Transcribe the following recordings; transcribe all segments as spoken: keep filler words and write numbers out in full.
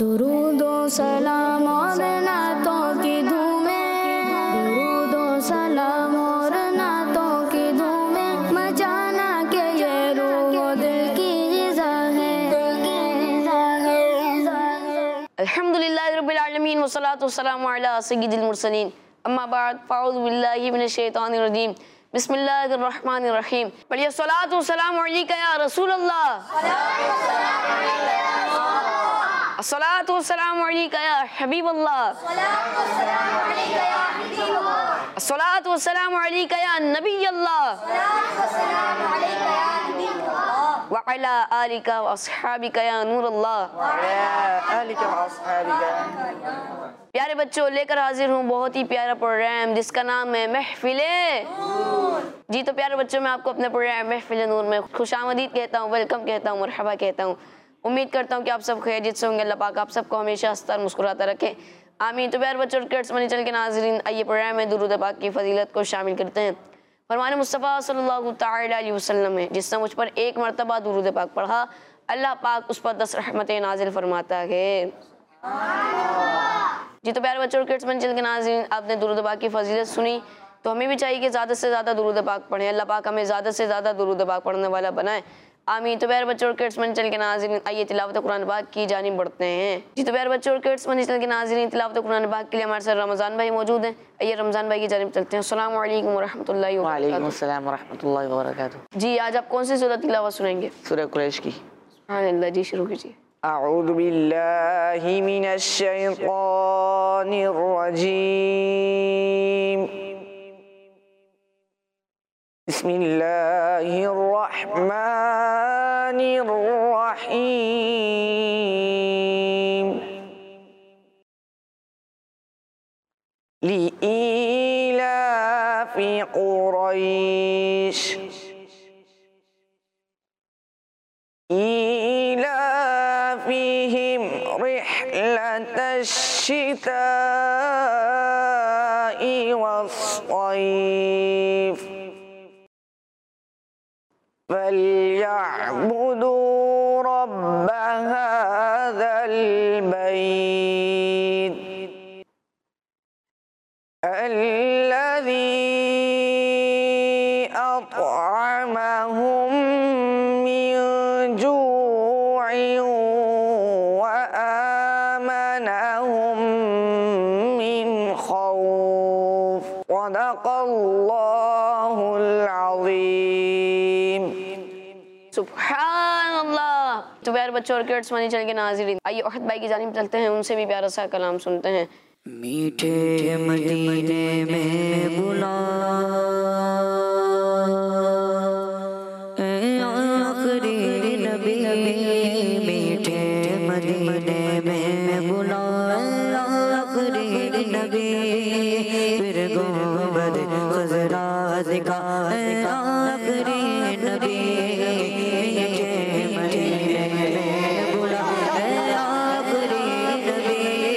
दुरूदो सलाम और नातों की धूमें, दुरूदो सलाम और नातों की धूमें, मचाना के ये रूह दिल की ग़िज़ा है। अल्हम्दुलिल्लाहि रब्बिल आलमीन वस्सलातु वस्सलामु अला सय्यिदिल मुरसलीन, अम्मा बाद फ़अऊज़ु बिल्लाहि मिनश शैतानिर रजीम, बिस्मिल्लाहिर रहमानिर रहीम। पढ़िए सलातु वस्सलामु अलैका या रसूल अल्लाह, अस्सलातु वस्सलामु अलैका या हबीब अल्लाह, अस्सलातु वस्सलामु अलैका या नबी अल्लाह, व अला आलिका व अस्हाबिका या नूर अल्लाह। प्यारे बच्चों, लेकर हाजिर हूँ बहुत ही प्यारा प्रोग्राम जिसका नाम है महफिले जी। तो प्यारे बच्चों, मैं आपको अपने प्रोग्राम महफिले नूर में खुशामदीद कहता हूँ, वेलकम कहता हूँ, मरहबा कहता हूँ। उम्मीद करता हूँ कि आप सब खैरियत से होंगे। अल्लाह पाक आप सबको हमेशा हंसता और मुस्कुराता रखे, आमीन। तो प्यारे बच्चों, किड्स मनी चैनल के नाज़रीन, आइए प्रोग्राम में दुरूद पाक की फजीलत को शामिल करते हैं। फरमान मुस्तफ़ा सल्लल्लाहु तआला अलैहि वसल्लम है, जिसने मुझ पर एक मरतबा दुरूद पाक पढ़ा, अल्लाह पाक उस पर दस रहमतें नाजिल फरमाता है जी। तो प्यारे बच्चों, किड्स मनी चैनल के नाज़रीन, आपने दुरूद पाक की फजीलत सुनी, तो हमें भी चाहिए कि ज़्यादा से ज़्यादा दुरूद पाक पढ़ें। अल्लाह पाक हमें ज़्यादा से ज़्यादा दुरूद पाक पढ़ने वाला बनाए, आमीन। तो प्यारे बच्चों, किड्स मनी चैनल के नाज़रीन, आइए तिलावत कुरान पाक की जानिब बढ़ते हैं जी। तो प्यारे बच्चों, किड्स मनी चैनल के नाज़रीन, तिलावत कुरान पाक के लिए हमारे साथ रमज़ान भाई मौजूद हैं। आइए रमज़ान भाई की जानिब चलते हैं। अस्सलामु अलैकुम वरहमतुल्लाहि व बरकातहू। वालेकुम अस्सलाम वरहमतुल्लाहि व बरकातहू। जी, आज आप कौन सी सूरत तिलावत सुनाएंगे? सूरह कुरैश की। हाँ अल्लाह जी, शुरू कीजिए। अऊज़ु बिल्लाहि मिनश शैतानिर रजीम, बिस्मिल्लाहिर रहमानिर रहीम। लिईलाफि कुरैश ईलाफिहिम रिह्लतश शिताइ वस्सैफ फल्यअबुदू रब्ब हाज़ल बैत अल्लज़ी अत्अमहुम मिन जूइन व आमनहुम मिन खौफ। सदक़ल्लाहुल अज़ीम। सुब्हानअल्लाह। तो प्यारे बच्चों और किड्स मनी चैनल के नाज़रीन, आइए ओहद भाई की जानिब चलते हैं, उनसे भी प्यारा सा कलाम सुनते हैं। मीठे मदीने में बुला आखिरी नबी, मीठे मदीने में बुला आखिरी नबी, फिर गुंबद खज़रा दिखा आखिरी नबी। मीठे मदीने में बुला आखिरी नबी,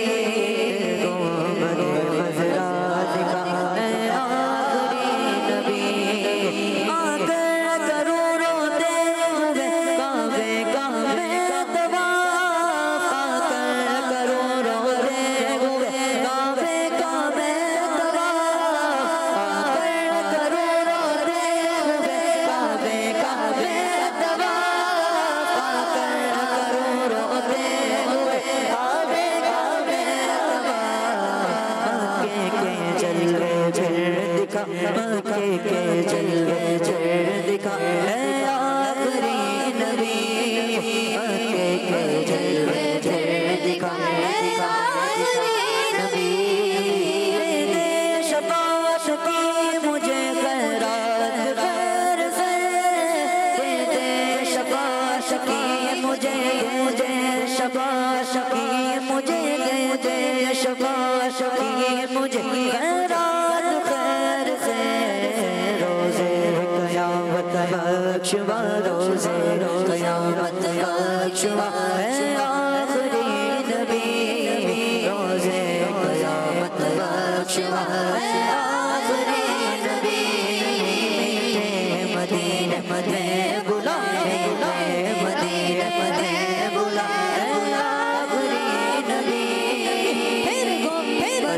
गुंबद खज़रा दिखा आखिरी नबी। आकर करूँ रोते हुए काबे काबे तवाफ़, आकर करूँ रोते हुए काबे काबे तवाफ़, आकर करूँ रोते हुए काबे काबे तवाफ़, आकर करूँ रोते हुए काबे काबे तवाफ़। के के जलवे फिर दिखा, के के जलवे फिर दिखा है आखिरी नबी, के के जलवे फिर दिखा है आखिरी नबी। दे शफ़ाअत की मुझे खैरात खैर से, दे शफ़ाअत की मुझे, मुझे शफ़ाअत की मुझे, दे शफ़ाअत की मुझे खैरात खैर से। रोज़े क़यामत बख्शवा, रोज़े क़यामत बख्शवा है आखिरी नबी, रोज़े क़यामत बख्शवा है आखिरी नबी। मीठे मदीने मदीने बुला, मीठे मदीने मदीने बुला आखिरी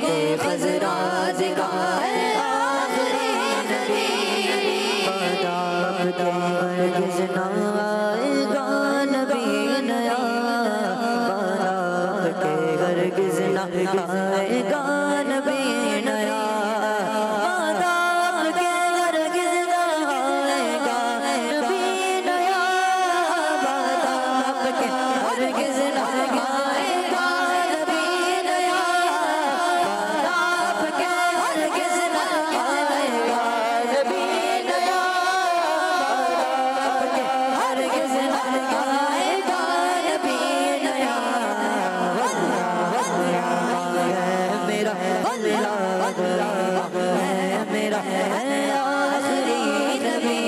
के खजराज का है आखिरी नबी। बादाब के हरगिज़ ना आएगा नबी नया, बादाब के हरगिज़ ना आएगा नबी नया, बादाब के हरगिज़ ना आएगा नबी नया, बादाब के हरगिज़ ना आएगा नबी नया, बादाब के हरगिज़ ना आएगा नबी नया, बादाब के हरगिज़ ना आएगा नबी नया। मेरा मेरा है आखिरी नबी,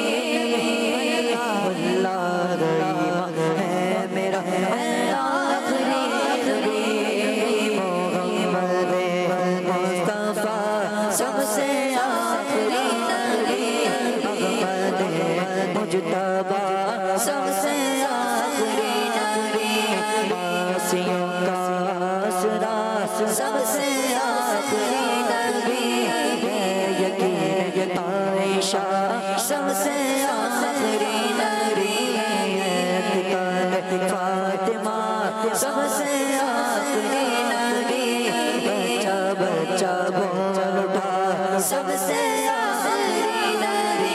अल्लाह है मेरा है आखिरी नबी। मोहम्मद मुस्तफा सबसे आखिरी नबी, मोहम्मद मुजतबा सबसे आखिरी नबी, मासियों का आसरा सबसे आखिरी नबी, यकीन आयशा सबसे आखिरी नबी, फातिमा सबसे आखिरी नबी, बच्चा बच्चा बोल उठा सबसे आखिरी नबी,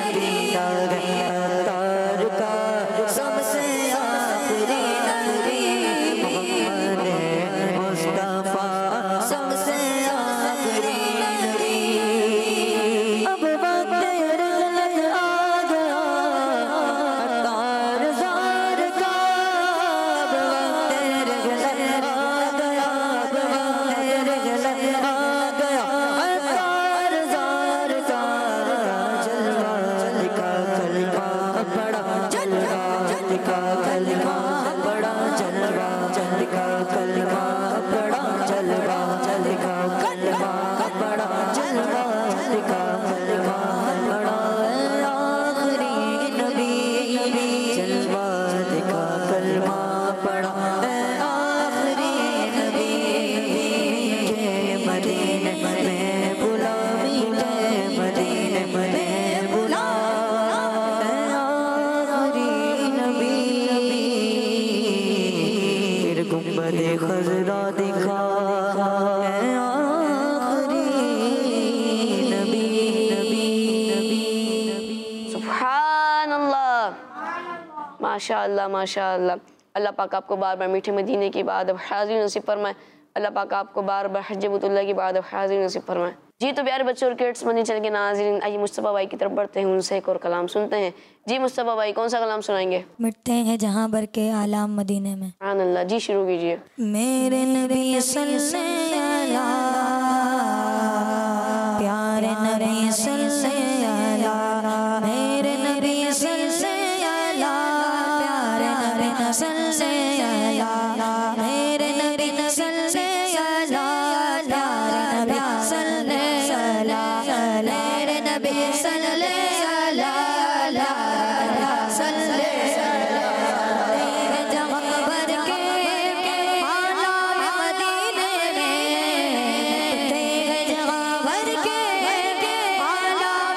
तार का सबसे आखिरी नबी, मोहम्मद मुस्तफा सबसे आखिरी नबी। अब वक्त रहमत आ गया तार ज़ार का, अब वक्त रहमत आ गया, अब वक्त रहमत आ गया तार ज़ार का, जलवा दिखा कलमा बड़ा, जलवा दिखा कलमा बड़ा, जलवा दिखा कलमा बड़ा, जलवा दिखा कलमा बड़ा, जलवा दिखा कलमा बड़ा, आखिरी नबी, जलवा दिखा कलमा बड़ा, आखिरी नबी, के मदीने में गुलामी है, मदीने में बुला आखिरी नबी। फिर गुंबदे खजरा दिखा है आखिरी नबी, नबी, नबी, नबी। सुभान अल्लाह, माशाअल्लाह माशाअल्लाह। अल्लाह पाक आपको बार बार मीठे मदीने की बाद अब हाज़िर नसीब फरमाए, अल्लाह पाक आपको बार बार हज बैतुल्लाह की बाद अब हाज़िर नसीब फरमाए। जी तो प्यारे बच्चों और किड्स मदीना चैनल के नाज़रीन, आइए मुस्तफ़ा भाई की तरफ बढ़ते हैं, उनसे एक और कलाम सुनते हैं। जी मुस्तफ़ा भाई कौन सा कलाम सुनाएंगे? मिटते हैं जहाँ भर के आलाम मदीने में। सुभान अल्लाह, जी शुरू कीजिए। मेरे नबी सल्लल्लाहु प्यारे नबी सल्लल्लाहु, मेरे नबी सल्लल्लाहु प्यारे नबी सल्लल्लाहु, मेरे नबी सल्लल्लाहु प्यारे नबी सल्लल्लाहु, मेरे नबी सल्लल्लाहु सल्लल्लाहु जहाँ भर के आलाम मदीने में, तेरे जहाँ भर के आलाम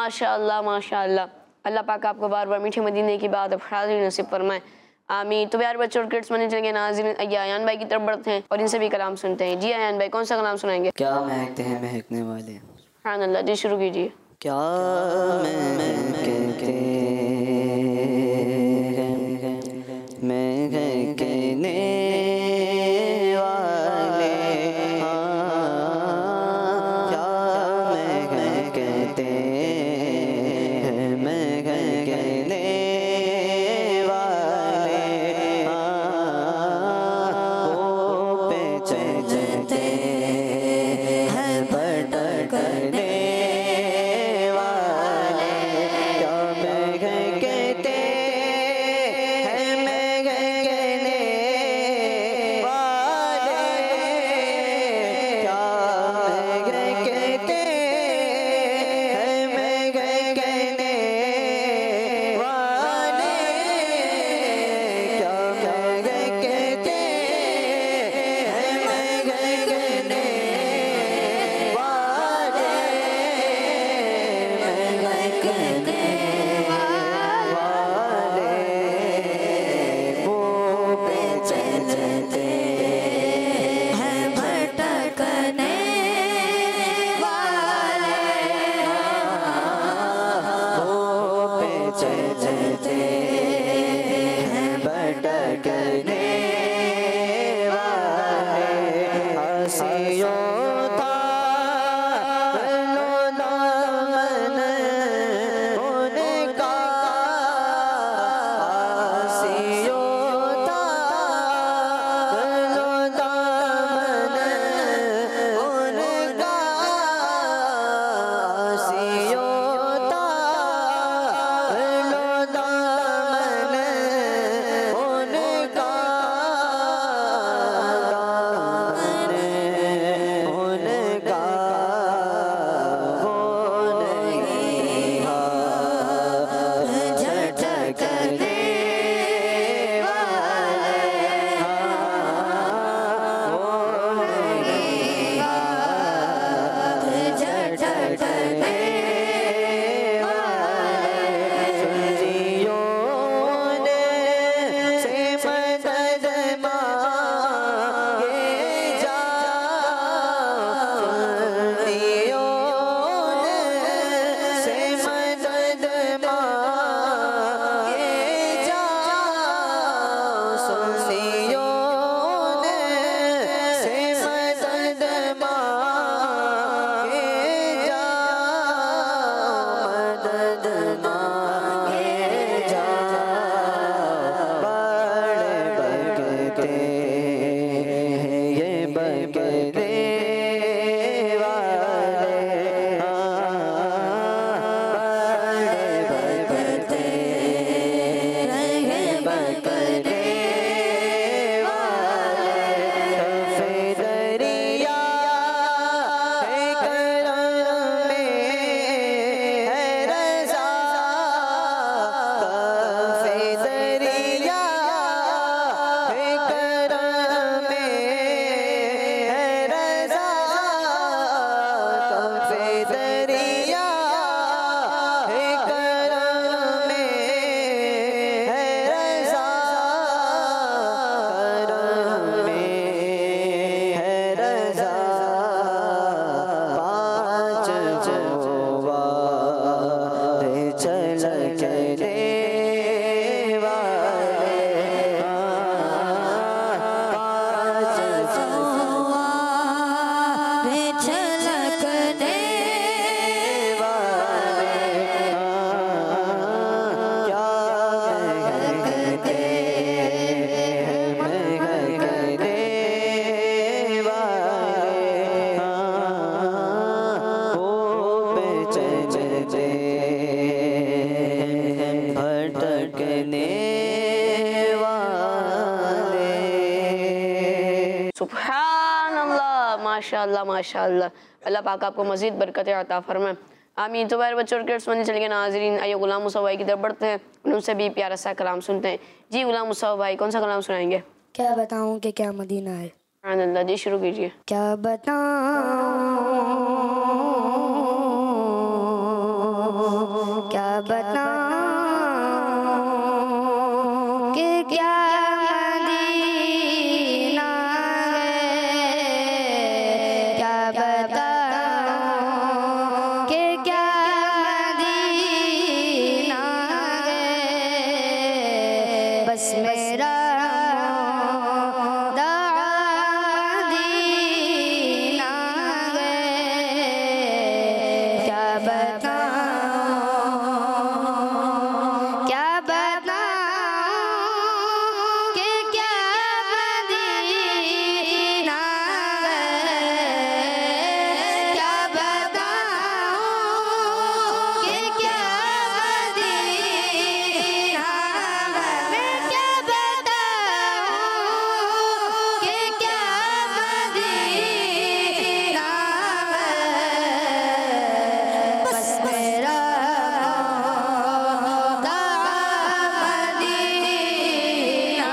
माशाअल्लाह माशाअल्लाह। अल्लाह पाक आपको बार बार मीठे मदीने की बात हाज़िर नसीब फरमाए, आमीन। तो प्यारे बच्चों और किड्स मनी चल गए नाज़रीन, आइए अयान भाई की तरफ बढ़ते हैं और इनसे भी कलाम सुनते हैं। जी अयान भाई, कौन सा कलाम सुनाएंगे? क्या महकते हैं महकने वाले, सुभान अल्लाह। जी शुरू कीजिए। क्या महकते हैं महकने वाले, हाँ, क्या महकते हैं महकने वाले, हाँ, वो पे चलते हैं भटकने वाले, क्या महकते हैं महकने वाले, क्या महकते हैं महकने वाले, क्या महकते हैं महकने वाले, महकने वाले, वो पे चलते हैं भटकने वाले, वो पे चलते हैं भटकने वाले, हंसियों था लो दामन उनका, हंसियों था लो दामन उनका, हंसियों था लो दामन उनका, दामन उनका वो नहीं हाथ झटकने वाले, हाँ, वो नहीं हाथ झटकने वाले, सुनियों ने से मदद मांगे जा, सुनियों ने से मदद मांगे जा, सुनियों ने से मदद मांगे जा, मदद मांगे जा, बड़े बगते हैं ये बगने वाले, हाँ, बड़े बगते हैं बगने वाले, कफ़े दरिया है करम में है रज़ा, कफ़े दरिया है करम में है रज़ा, कफ़े दरिया है करम में है रज़ा, करम में है रज़ा, पाँच वारे चलकने वाले, हाँ, पाँच रे छलकने वाले, हाँ, क्या महकते हैं महकने वाले, हाँ, वो पे चलते हैं भटकने वाले। सुभान अल्लाह, माशाअल्लाह माशाअल्लाह। अल्लाह पाक आपको मज़ीद बरकत अता फरमाए, आमीन। तो प्यारे बच्चों और किड्स मनी चल गए नाज़रीन, आइए गुलाम मुसा भाई की तरफ बढ़ते हैं, उनसे भी प्यारा सा कलाम सुनते हैं। जी गुलाम मुसा भाई, कौन सा कलाम सुनाएंगे? क्या बताऊं कि क्या मदीना है। सुभान अल्लाह। जी शुरू कीजिए। क्या बताऊं बताऊं क्या बताऊं कि क्या मदीना है क्या बताऊं कि क्या मदीना है मैं क्या बताऊं कि क्या मदीना है बस मेरा मौला मदीना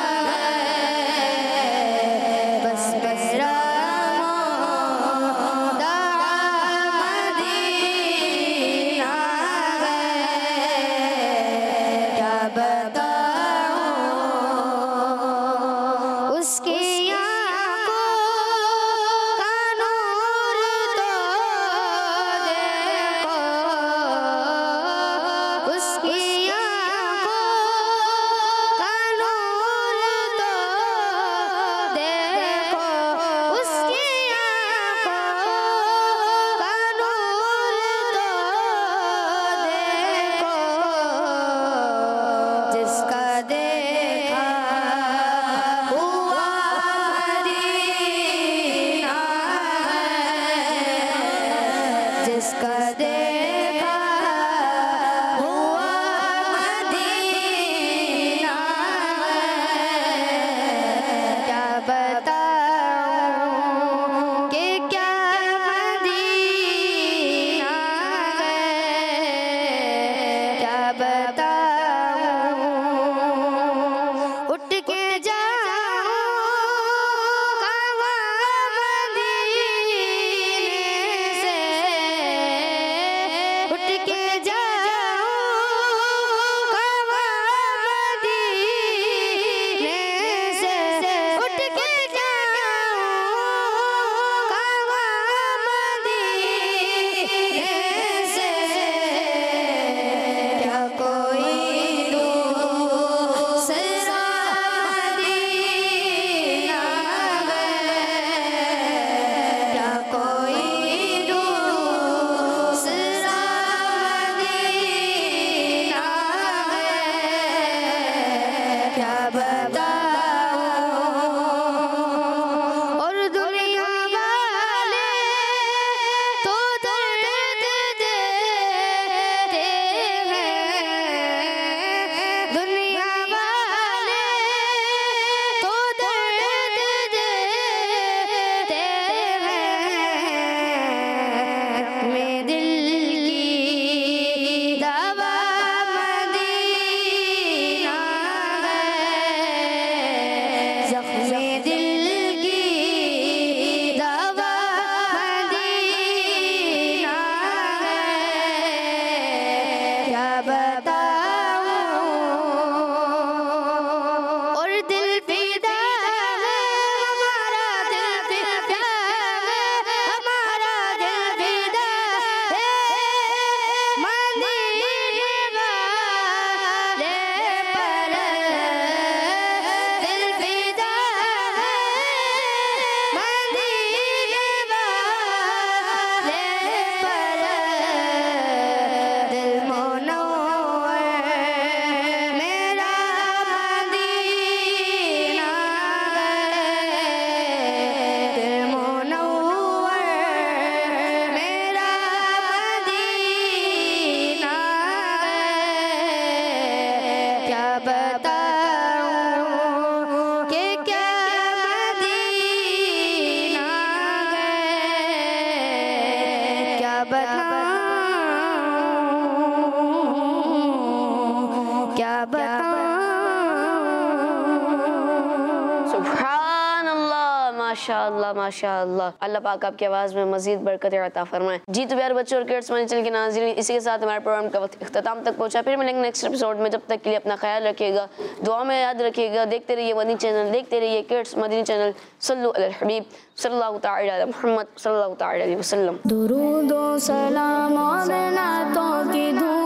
है बस मेरा मौला मदीना है क्या बताऊं उसकी आँखों का नूर तो देखो उसकी आँखों का नूर तो देखो उसकी आँखों का नूर तो देखो जिसका देखा हुआ मदीना है जिसका देखा हुआ मदीना है क्या बताऊं कि क्या मदीना है क्या बताऊं उठ के जाऊं कहाँ मदीने से उठ के जाऊं कहाँ मदीने से उठ के जाऊं कहाँ मदीने से क्या कोई दूसरा मदीना है क्या कोई दूसरा मदीना है क्या बताऊं और दुनिया वाले तो दर्द देते हैं दुनिया वाले तो दर्द देते हैं मैं दिल की दवा मदीना है ज़ख्म दिल की दवा मदीना है क्या बताऊं और दिल फिदा है हमारा दिल फिदा है हमारा दिल फिदा है मदीने वाले पर दिल फिदा है मदीने वाले पर दिल मुनव्वर मेरा मदीना है दिल मुनव्वर मेरा मदीना है क्या बताऊं कि क्या मदीना है क्या बताऊं क्या बताऊं सुभान अल्लाह माशाअल्लाह माशाअल्लाह अल्लाह पाक आपकी आवाज़ में मज़ीद बरकत अता फरमाए। जी तो प्यारे बच्चों और किड्स मनी चैनल के नाज़रीन इसी के साथ हमारे प्रोग्राम का वक्त इख्तिताम तक पहुंचा। फिर मिलेंगे नेक्स्ट एपिसोड में, जब तक के लिए अपना ख्याल रखिएगा, दुआ में याद रखिएगा। देखते रहिए मदनी चैनल, देखते रहिए किड्स मदनी चैनल। सल्लु अलल हबीब सल्लल्लाहु तआला अला मुहम्मद सल्लल्लाहु तआला अलैहि वसल्लम। दुरूद व सलाम और नातों की धूम